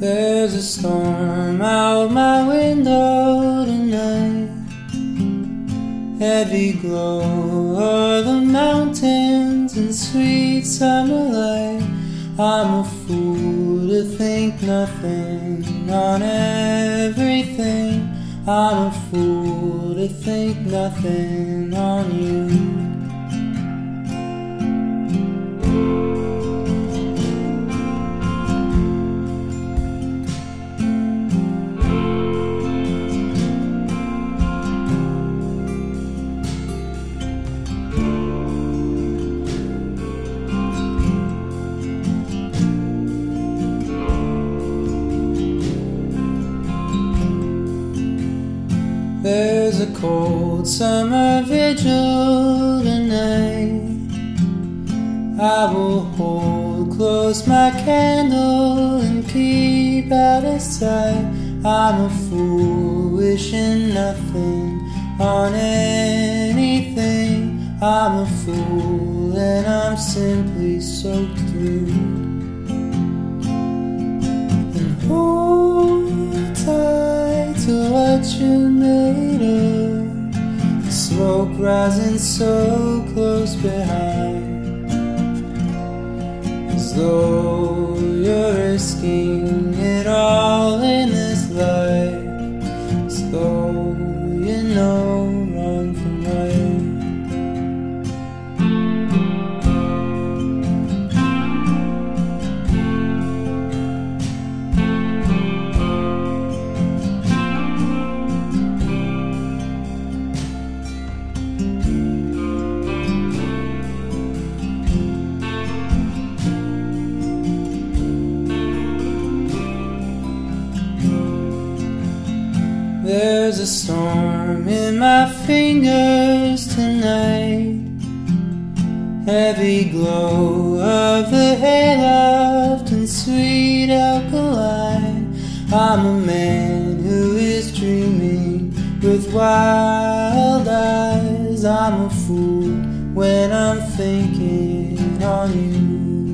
There's a storm out my window tonight. Heavy glow of the mountains and sweet summer light. I'm a fool to think nothing on everything. I'm a fool to think nothing on you. There's a cold summer vigil tonight. I will hold close my candle and keep out of sight. I'm a fool wishing nothing on anything. I'm a fool and I'm simply soaked through. And hold tight to what you made of. The smoke rising so close behind, as though you're risking it all in this life, as though you know wrong from right. There's a storm in my fingers tonight. Heavy glow of the hayloft and sweet alkaline. I'm a man who is dreaming with wild eyes. I'm a fool when I'm thinking on you.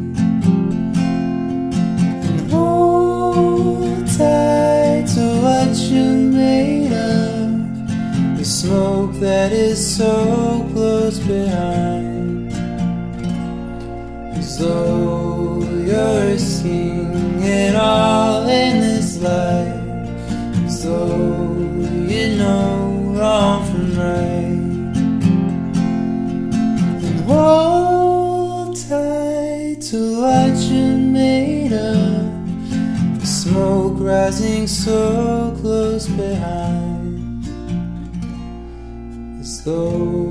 And hold tight to what you made of. The smoke that is so close behind, as though you're risking it all in this life, as though you know wrong from right. And hold tight to what you made of. The smoke rising so close behind, as though